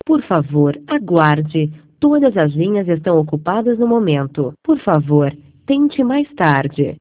Por favor, aguarde. Todas as linhas estão ocupadas no momento. Por favor, tente mais tarde.